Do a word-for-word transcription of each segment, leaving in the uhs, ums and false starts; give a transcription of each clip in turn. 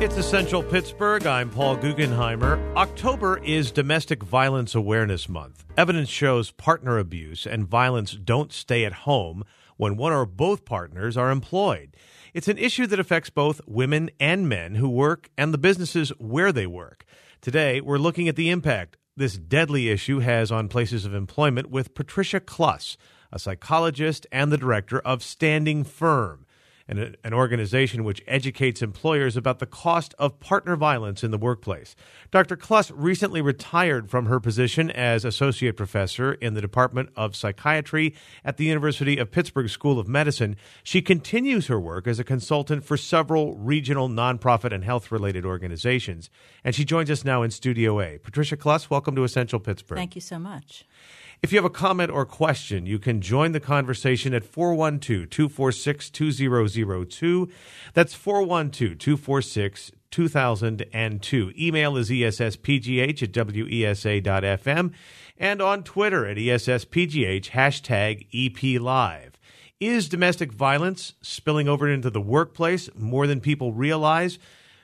It's Essential Pittsburgh. I'm Paul Guggenheimer. October is Domestic Violence Awareness Month. Evidence shows partner abuse and violence don't stay at home when one or both partners are employed. It's an issue that affects both women and men who work and the businesses where they work. Today, we're looking at the impact this deadly issue has on places of employment with Patricia Kluss, a psychologist and the director of Standing Firm, an, an organization which educates employers about the cost of partner violence in the workplace. Doctor Kluss recently retired from her position as associate professor in the Department of Psychiatry at the University of Pittsburgh School of Medicine. She continues her work as a consultant for several regional nonprofit and health-related organizations, and she joins us now in Studio A. Patricia Kluss, welcome to Essential Pittsburgh. Thank you so much. If you have a comment or question, you can join the conversation at four one two, two four six, two zero zero two. That's four one two, two four six, two thousand two. Email is E S S P G H at W E S A dot F M. And on Twitter at E S S P G H, hashtag E P Live. Is domestic violence spilling over into the workplace more than people realize?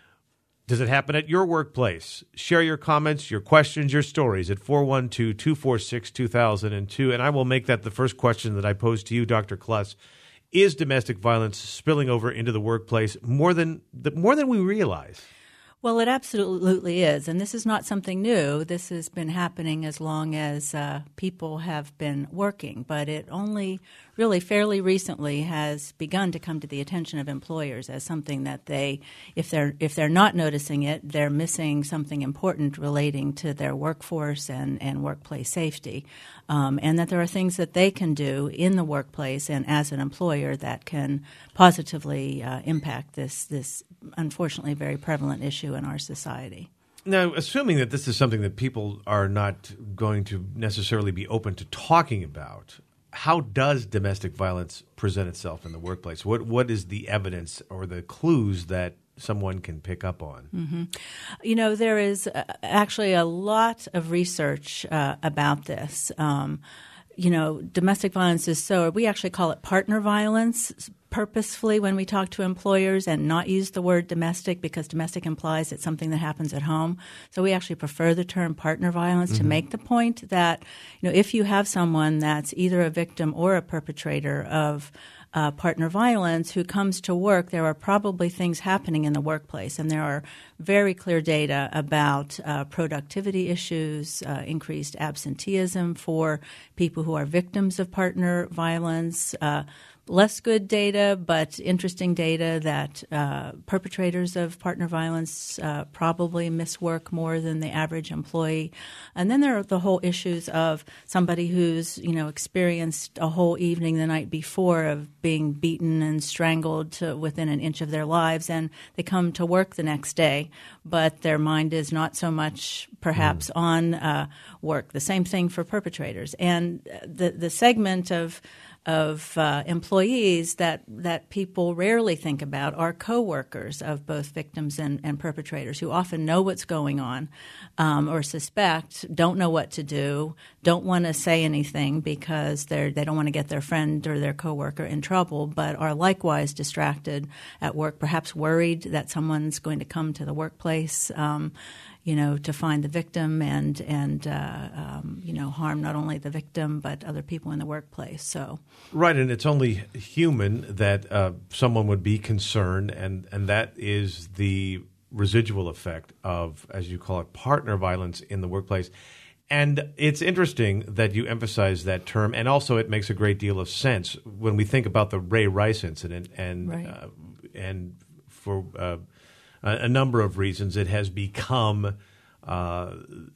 Does it happen at your workplace? Share your comments, your questions, your stories at four one two, two four six, two thousand two. And I will make that the first question that I pose to you, Doctor Kluss. Is domestic violence spilling over into the workplace more than more than we realize? Well, it absolutely is. And this is not something new. This has been happening as long as uh, people have been working. But it only really fairly recently has begun to come to the attention of employers as something that they, if they're if they're not noticing it, they're missing something important relating to their workforce and, and workplace safety. Um, and that there are things that they can do in the workplace and as an employer that can positively uh, impact this, this unfortunately very prevalent issue in our society. Now, assuming that this is something that people are not going to necessarily be open to talking about, how does domestic violence present itself in the workplace? What What is the evidence or the clues that someone can pick up on? Mm-hmm. You know, there is uh, actually a lot of research uh, about this. Um, you know, domestic violence is so, we actually call it partner violence purposefully when we talk to employers and not use the word domestic because domestic implies it's something that happens at home. So we actually prefer the term partner violence mm-hmm. to make the point that, you know, if you have someone that's either a victim or a perpetrator of Uh, partner violence who comes to work, there are probably things happening in the workplace. And there are very clear data about uh, productivity issues, uh, increased absenteeism for people who are victims of partner violence, uh, less good data, but interesting data that uh, perpetrators of partner violence uh, probably miss work more than the average employee. And then there are the whole issues of somebody who's, you know, experienced a whole evening the night before of being beaten and strangled to within an inch of their lives, and they come to work the next day, but their mind is not so much perhaps mm. on uh, work. The same thing for perpetrators. And the the segment of of uh, employees that, that people rarely think about are coworkers of both victims and, and perpetrators who often know what's going on um, or suspect, don't know what to do, don't want to say anything because they're, they don't want to get their friend or their coworker in trouble, but are likewise distracted at work, perhaps worried that someone's going to come to the workplace um, you know, to find the victim and, and uh, um, you know, harm not only the victim but other people in the workplace. So, right, and it's only human that uh, someone would be concerned, and, and that is the residual effect of, as you call it, partner violence in the workplace. And it's interesting that you emphasize that term, and also it makes a great deal of sense when we think about the Ray Rice incident, and right. uh, and for uh, a number of reasons, it has become uh,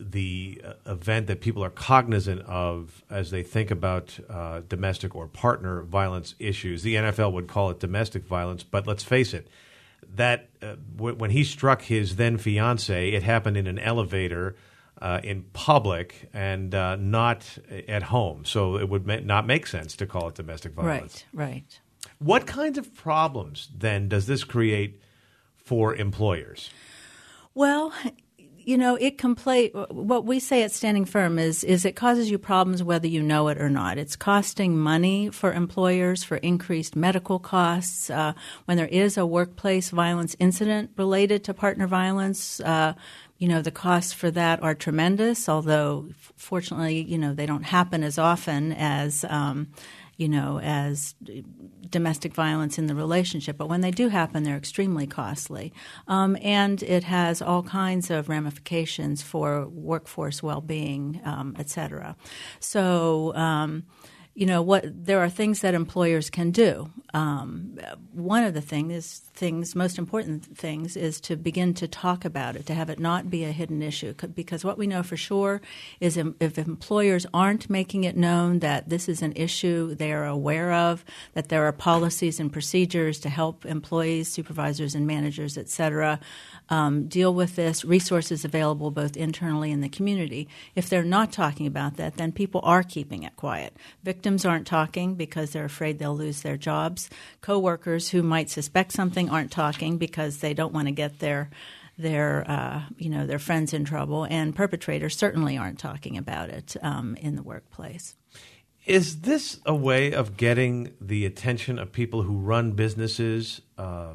the event that people are cognizant of as they think about uh, domestic or partner violence issues. The N F L would call it domestic violence, but let's face it, that uh, w- when he struck his then fiance, it happened in an elevator uh, in public and uh, not at home. So it would ma- not make sense to call it domestic violence. Right, right. What kinds of problems then does this create for employers? Well, you know, it compla- what we say at Standing Firm is is it causes you problems whether you know it or not. It's costing money for employers for increased medical costs. Uh, when there is a workplace violence incident related to partner violence, uh, you know, the costs for that are tremendous, although fortunately, you know, they don't happen as often as um, you know, as domestic violence in the relationship. But when they do happen, they're extremely costly. Um, and it has all kinds of ramifications for workforce well-being, um, et cetera. So, um, you know, what there are things that employers can do. Um, one of the things, things, most important things, is to begin to talk about it, to have it not be a hidden issue. Because what we know for sure is if employers aren't making it known that this is an issue they are aware of, that there are policies and procedures to help employees, supervisors, and managers, et cetera, um, deal with this, resources available both internally and the community. If they're not talking about that, then people are keeping it quiet. Victims aren't talking because they're afraid they'll lose their jobs. Coworkers who might suspect something aren't talking because they don't want to get their their uh, you know their friends in trouble. And perpetrators certainly aren't talking about it um, in the workplace. Is this a way of getting the attention of people who run businesses uh,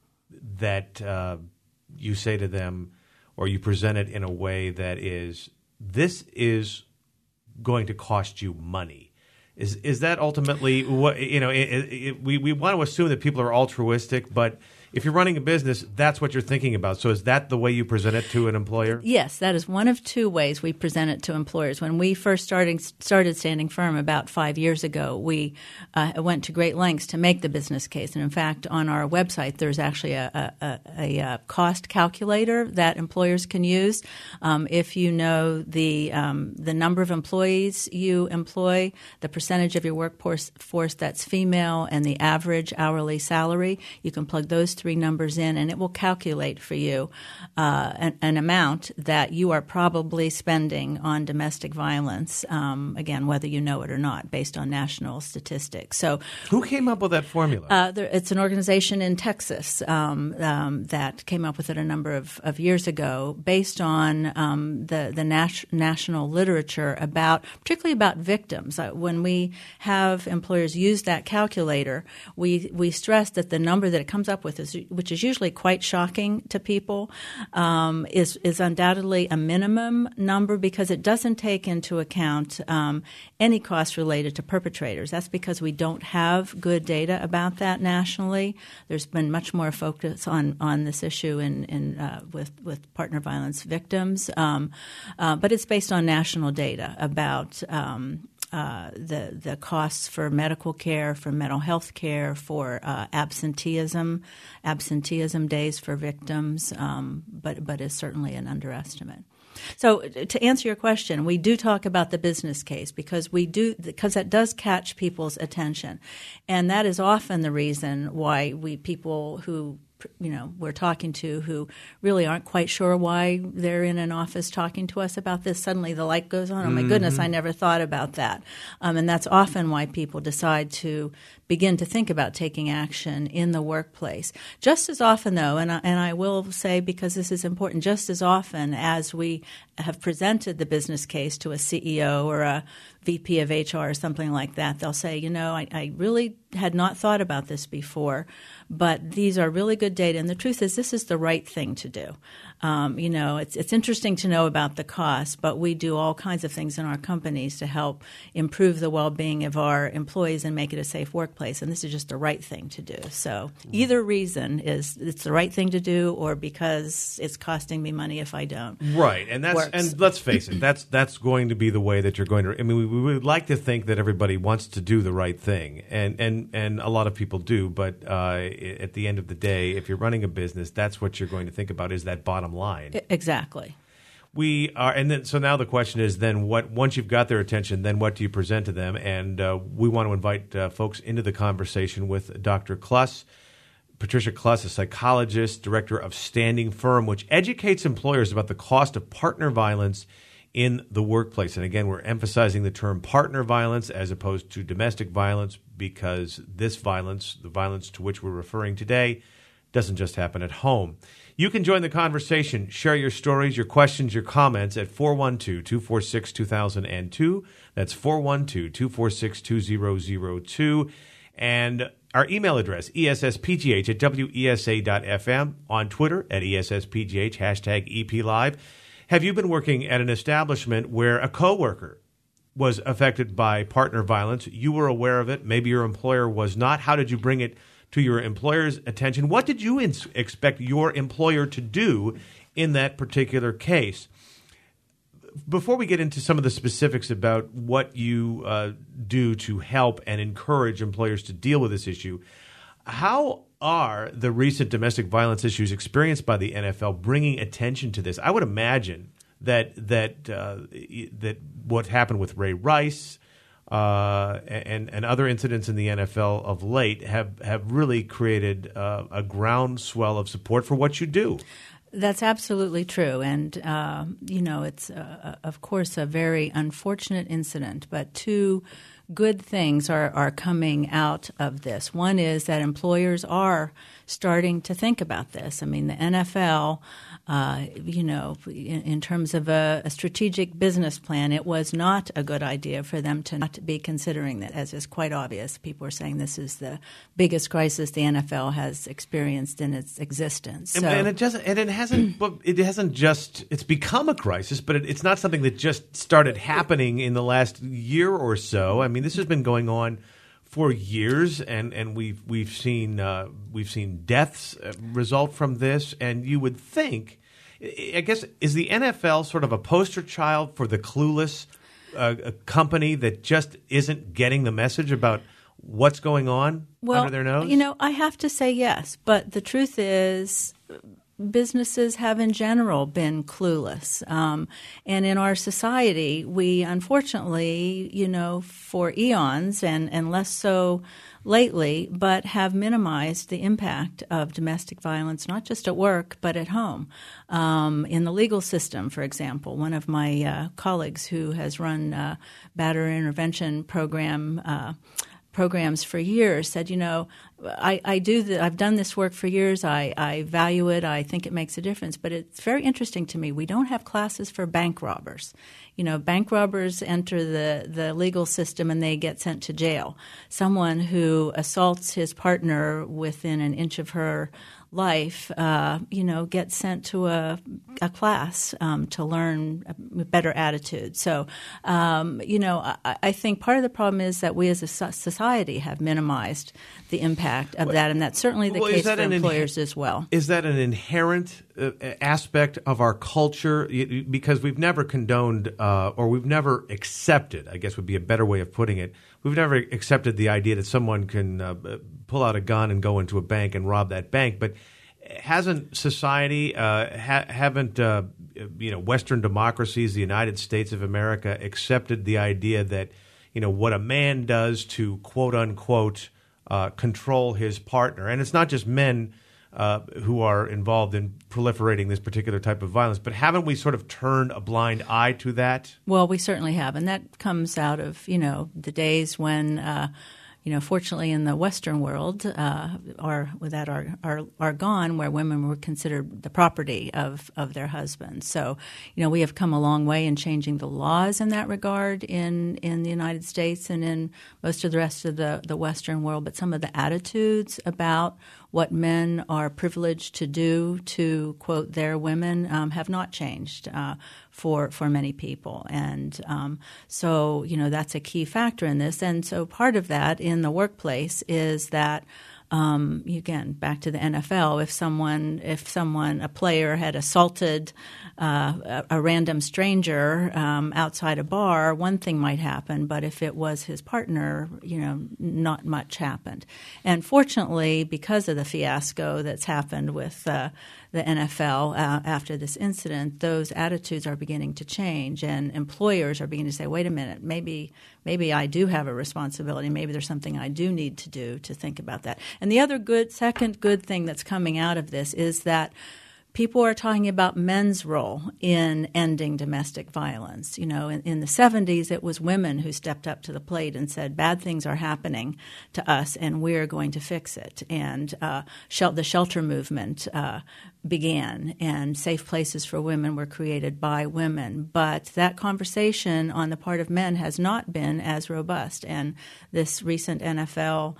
that uh, you say to them, or you present it in a way that is, this is going to cost you money? Is is that ultimately what, you know, it, it, we, we want to assume that people are altruistic, but if you're running a business, that's what you're thinking about. So is that the way you present it to an employer? Yes, that is one of two ways we present it to employers. When we first started, started Standing Firm about five years ago, we uh, went to great lengths to make the business case. And in fact, on our website, there's actually a, a, a, a cost calculator that employers can use. Um, if you know the um, the number of employees you employ, the percentage of your workforce force that's female, and the average hourly salary, you can plug those three numbers in, and it will calculate for you uh, an, an amount that you are probably spending on domestic violence, um, again, whether you know it or not, based on national statistics. So, who came up with that formula? Uh, there, it's an organization in Texas um, um, that came up with it a number of, of years ago, based on um, the, the nat- national literature about, particularly about victims. Uh, when we have employers use that calculator, we, we stress that the number that it comes up with is which is usually quite shocking to people, um, is is undoubtedly a minimum number because it doesn't take into account um, any costs related to perpetrators. That's because we don't have good data about that nationally. There's been much more focus on, on this issue in, in uh, with with partner violence victims, um, uh, but it's based on national data about Um, Uh, the the costs for medical care, for mental health care, for uh, absenteeism, absenteeism days for victims, um, but but is certainly an underestimate. So to answer your question, we do talk about the business case because we do because that does catch people's attention, and that is often the reason why we people who you know we're talking to who really aren't quite sure why they're in an office talking to us about this. Suddenly the light goes on. Oh, my mm-hmm. goodness, I never thought about that. Um, and that's often why people decide to begin to think about taking action in the workplace. Just as often, though, and I, and I will say because this is important, just as often as we have presented the business case to a C E O or a V P of H R or something like that, they'll say, you know, I, I really had not thought about this before, but these are really good data. And the truth is this is the right thing to do. Um, you know, it's it's interesting to know about the cost, but we do all kinds of things in our companies to help improve the well-being of our employees and make it a safe workplace. And this is just the right thing to do. So either reason is it's the right thing to do or because it's costing me money if I don't. Right. And that's works. And let's face it, that's that's going to be the way that you're going to – I mean, we, we would like to think that everybody wants to do the right thing, and, and, and a lot of people do. But uh, at the end of the day, if you're running a business, that's what you're going to think about is that bottom line. Exactly. We are, and then so now the question is then what? Once you've got their attention, then what do you present to them? And uh, we want to invite uh, folks into the conversation with Doctor Kluss, Patricia Kluss, a psychologist, director of Standing Firm, which educates employers about the cost of partner violence in the workplace. And again, we're emphasizing the term partner violence as opposed to domestic violence because this violence, the violence to which we're referring today, doesn't just happen at home. You can join the conversation. Share your stories, your questions, your comments at four one two, two four six, two thousand two. That's four one two, two four six, two zero zero two. And our email address, E S S P G H at W E S A dot F M. On Twitter at E S S P G H, hashtag E P Live. Have you been working at an establishment where a coworker was affected by partner violence? You were aware of it. Maybe your employer was not. How did you bring it to your employer's attention? What did you ins- expect your employer to do in that particular case? Before we get into some of the specifics about what you uh, do to help and encourage employers to deal with this issue, how are the recent domestic violence issues experienced by the N F L bringing attention to this? I would imagine that that uh, that what happened with Ray Rice uh, and and other incidents in the N F L of late have have really created uh, a groundswell of support for what you do. That's absolutely true. And, uh, you know, it's, uh, of course, a very unfortunate incident, but two good things are, are coming out of this. One is that employers are starting to think about this. I mean, the N F L, uh, you know, in, in terms of a, a strategic business plan, it was not a good idea for them to not be considering that, as is quite obvious. People are saying this is the biggest crisis the N F L has experienced in its existence. And, so, and it just and it hasn't it hasn't just it's become a crisis, but it, it's not something that just started happening in the last year or so. I mean, this has been going on for years, and, and we've we've seen uh, we've seen deaths result from this. And you would think, I guess, is the N F L sort of a poster child for the clueless uh, a company that just isn't getting the message about what's going on well, under their nose? You know, I have to say yes, but the truth is, businesses have in general been clueless. Um, and in our society, we unfortunately, you know, for eons and, and less so lately, but have minimized the impact of domestic violence, not just at work, but at home. Um, in the legal system, for example, one of my uh, colleagues who has run a batterer intervention program uh, programs for years said, you know, I, I do the, I've done this work for years. I, I value it. I think it makes a difference. But it's very interesting to me. We don't have classes for bank robbers. You know, bank robbers enter the, the legal system and they get sent to jail. Someone who assaults his partner within an inch of her life, uh, you know, gets sent to a, a class um, to learn a better attitude. So, um, you know, I, I think part of the problem is that we as a society have minimized the impact of that, and that's certainly the well, case for employers inhe- as well. Is that an inherent uh, aspect of our culture? Because we've never condoned uh, or we've never accepted, I guess would be a better way of putting it, we've never accepted the idea that someone can uh, pull out a gun and go into a bank and rob that bank. But hasn't society, uh, ha- haven't uh, you know, Western democracies, the United States of America, accepted the idea that, you know, what a man does to quote unquote uh, control his partner, and it's not just men uh, who are involved in proliferating this particular type of violence, but haven't we sort of turned a blind eye to that? Well, we certainly have, and that comes out of, you know, the days when uh, you know, fortunately in the Western world, uh, are that are, are are gone, where women were considered the property of, of their husbands. So, you know, we have come a long way in changing the laws in that regard in, in the United States and in most of the rest of the, the Western world. But some of the attitudes about what men are privileged to do to, quote, their women um, have not changed uh, for for many people. And um, so, you know, that's a key factor in this. And so part of that in the workplace is that, um, again, back to the N F L, if someone, if someone, a player had assaulted uh, a, a random stranger um, outside a bar, one thing might happen. But if it was his partner, you know, not much happened. And fortunately, because of the fiasco that's happened with uh, the N F L uh, after this incident, those attitudes are beginning to change, and employers are beginning to say, wait a minute, maybe maybe I do have a responsibility. Maybe there's something I do need to do to think about that. And the other good, second good thing that's coming out of this is that people are talking about men's role in ending domestic violence. You know, in, in the seventies, it was women who stepped up to the plate and said, bad things are happening to us and we're going to fix it. And uh, shel- the shelter movement uh, began, and safe places for women were created by women. But that conversation on the part of men has not been as robust. And this recent N F L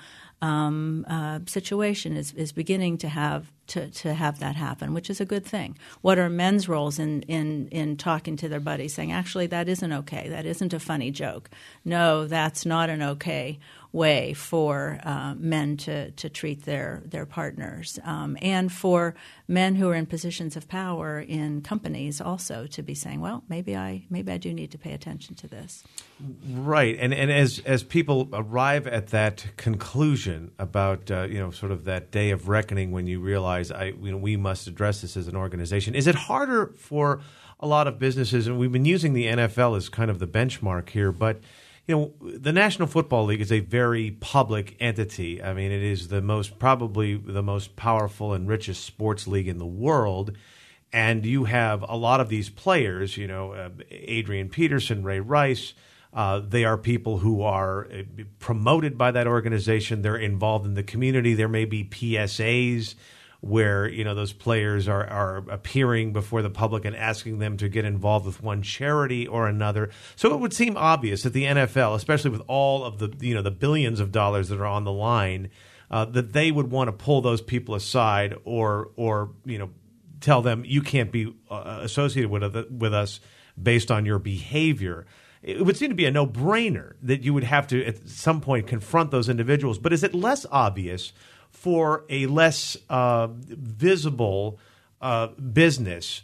um, uh, situation is, is beginning to have to, to have that happen, which is a good thing. What are men's roles in, in, in talking to their buddies, saying, actually, that isn't okay. That isn't a funny joke. No, that's not an okay way for uh, men to, to treat their, their partners, um, and for men who are in positions of power in companies also to be saying, well, maybe I maybe I do need to pay attention to this. Right, and and as as people arrive at that conclusion about uh, you know sort of that day of reckoning when you realize I you know we must address this as an organization, is it harder for a lot of businesses? And we've been using the N F L as kind of the benchmark here, but you know, the National Football League is a very public entity. I mean, it is the most probably the most powerful and richest sports league in the world. And you have a lot of these players, you know, uh, Adrian Peterson, Ray Rice. Uh, they are people who are promoted by that organization. They're involved in the community. There may be P S As where, you know, those players are, are appearing before the public and asking them to get involved with one charity or another. So it would seem obvious that the N F L, especially with all of the, you know, the billions of dollars that are on the line, uh, that they would want to pull those people aside or, or you know, tell them you can't be uh, associated with, with us based on your behavior. It would seem to be a no-brainer that you would have to at some point confront those individuals. But is it less obvious for a less uh, visible uh, business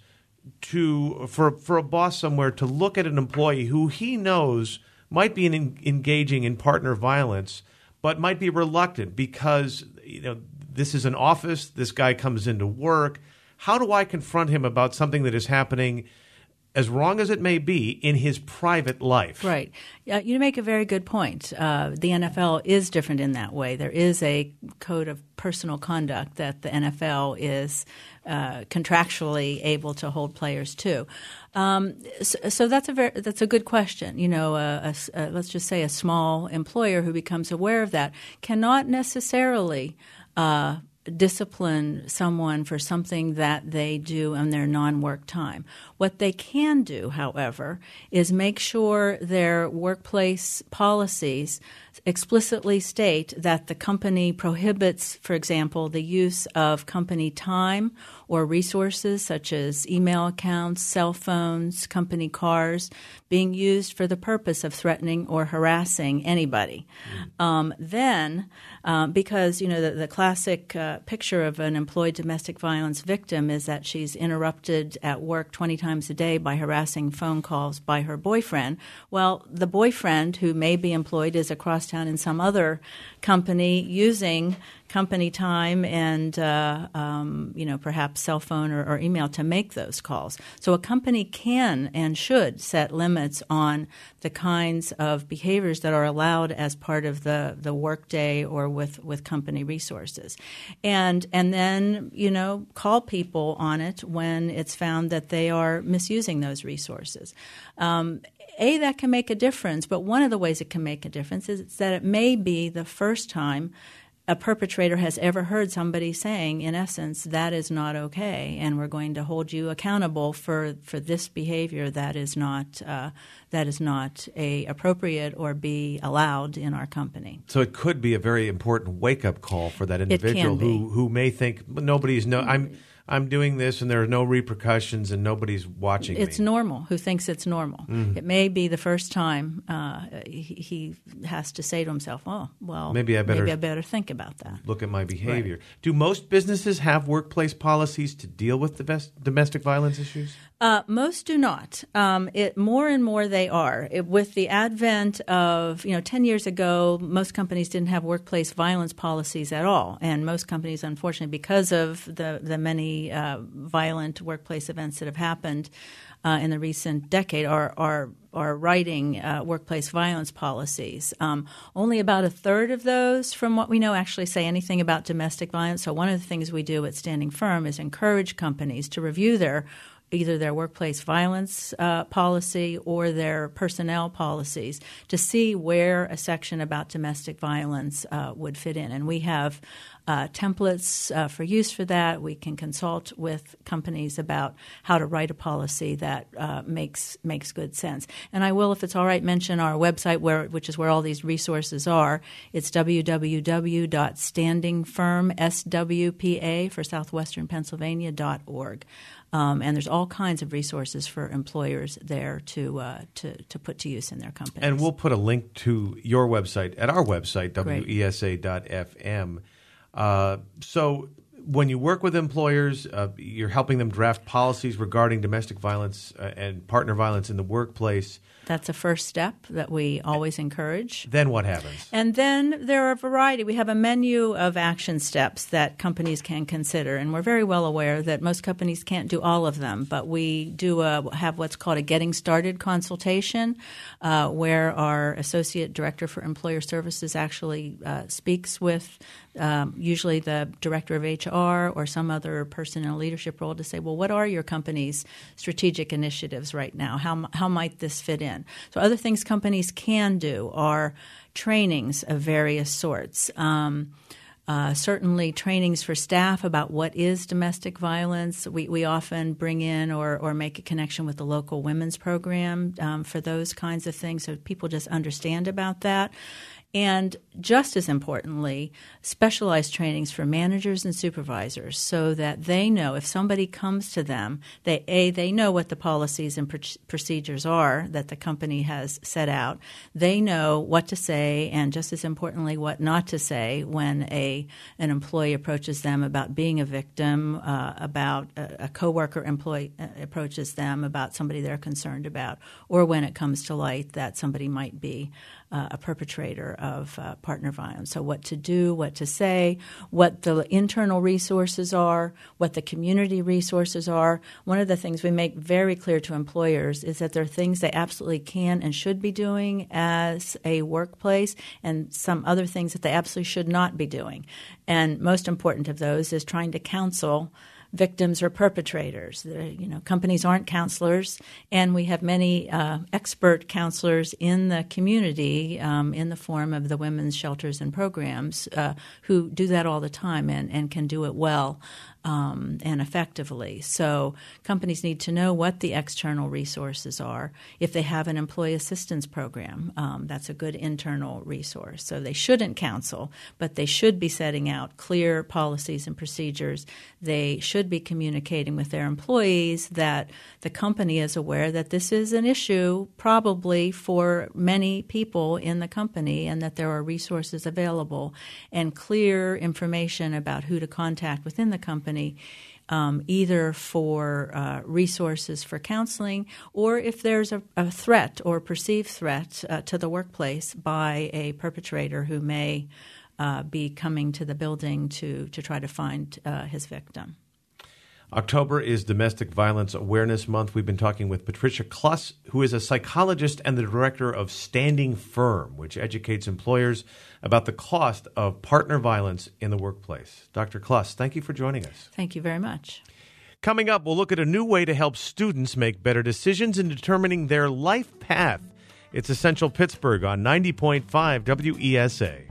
to for for a boss somewhere to look at an employee who he knows might be in, engaging in partner violence, but might be reluctant because you know this is an office, this guy comes into work. How do I confront him about something that is happening, as wrong as it may be, in his private life? Right. Uh, you make a very good point. Uh, the N F L is different in that way. There is a code of personal conduct that the N F L is uh, contractually able to hold players to. Um, so, so that's a very, that's a good question. You know, a, a, a, let's just say a small employer who becomes aware of that cannot necessarily uh, discipline someone for something that they do in their non-work time. What they can do, however, is make sure their workplace policies explicitly state that the company prohibits, for example, the use of company time or resources such as email accounts, cell phones, company cars being used for the purpose of threatening or harassing anybody. Mm. Um, then, um, because, you know, the, the classic uh, picture of an employed domestic violence victim is that she's interrupted at work twenty times a day by harassing phone calls by her boyfriend. Well, the boyfriend who may be employed is across town in some other company using company time and, uh, um, you know, perhaps cell phone or, or email to make those calls. So a company can and should set limits on the kinds of behaviors that are allowed as part of the, the workday or with, with company resources. And, and then, you know, call people on it when it's found that they are misusing those resources. Um, A, that can make a difference, but one of the ways it can make a difference is that it may be the first time a perpetrator has ever heard somebody saying, in essence, that is not okay, and we're going to hold you accountable for, for this behavior that is not uh, that is not a appropriate or be allowed in our company. So it could be a very important wake-up call for that individual who, who may think nobody's no I'm. I'm doing this and there are no repercussions and nobody's watching it's me. normal. Who thinks it's normal. Mm. It may be the first time uh, he, he has to say to himself, oh, well, maybe I better, maybe I better think about that. Look at my behavior. Right. Do most businesses have workplace policies to deal with the best domestic violence issues? Uh, most do not. Um, it more and more they are. It, with the advent of, you know, ten years ago, most companies didn't have workplace violence policies at all, and most companies, unfortunately, because of the the many uh, violent workplace events that have happened uh, in the recent decade, are are are writing uh, workplace violence policies. Um, only about a third of those, from what we know, actually say anything about domestic violence. So one of the things we do at Standing Firm is encourage companies to review their either their workplace violence uh, policy or their personnel policies to see where a section about domestic violence uh, would fit in. And we have uh, templates uh, for use for that. We can consult with companies about how to write a policy that uh, makes makes good sense. And I will, if it's all right, mention our website, where which is where all these resources are. It's w w w dot standing firm s w p a for Southwestern Pennsylvania dot org. Um, and there's all kinds of resources for employers there to, uh, to to put to use in their companies. And we'll put a link to your website at our website, w e s a dot f m. Uh, so when you work with employers, uh, you're helping them draft policies regarding domestic violence uh, and partner violence in the workplace. That's a first step that we always encourage. Then what happens? And then there are a variety. We have a menu of action steps that companies can consider, and we're very well aware that most companies can't do all of them, but we do a, have what's called a Getting Started consultation uh, where our Associate Director for Employer Services actually uh, speaks with um, usually the Director of H R or some other person in a leadership role to say, well, what are your company's strategic initiatives right now? How, how might this fit in? So other things companies can do are trainings of various sorts. Um, uh, certainly trainings for staff about what is domestic violence. We, we often bring in or, or make a connection with the local women's program um, for those kinds of things so people just understand about that. And just as importantly, specialized trainings for managers and supervisors so that they know if somebody comes to them, they A, they know what the policies and pr- procedures are that the company has set out. They know what to say and, just as importantly, what not to say when a an employee approaches them about being a victim, uh, about a, a coworker employee uh, approaches them about somebody they're concerned about, or when it comes to light that somebody might be uh, a perpetrator of uh, partner violence. So what to do, what to say, what the internal resources are, what the community resources are. One of the things we make very clear to employers is that there are things they absolutely can and should be doing as a workplace and some other things that they absolutely should not be doing. And most important of those is trying to counsel victims or perpetrators. The, you know, companies aren't counselors, and we have many uh, expert counselors in the community um, in the form of the women's shelters and programs uh, who do that all the time and, and can do it well. Um, and effectively. So companies need to know what the external resources are. If they have an employee assistance program, um, that's a good internal resource. So they shouldn't counsel, but they should be setting out clear policies and procedures. They should be communicating with their employees that the company is aware that this is an issue probably for many people in the company and that there are resources available and clear information about who to contact within the company. Um, either for uh, resources for counseling or if there's a, a threat or perceived threat uh, to the workplace by a perpetrator who may uh, be coming to the building to, to try to find uh, his victim. October is Domestic Violence Awareness Month. We've been talking with Patricia Kluss, who is a psychologist and the director of Standing Firm, which educates employers about the cost of partner violence in the workplace. Doctor Kluss, thank you for joining us. Thank you very much. Coming up, we'll look at a new way to help students make better decisions in determining their life path. It's Essential Pittsburgh on ninety point five W E S A.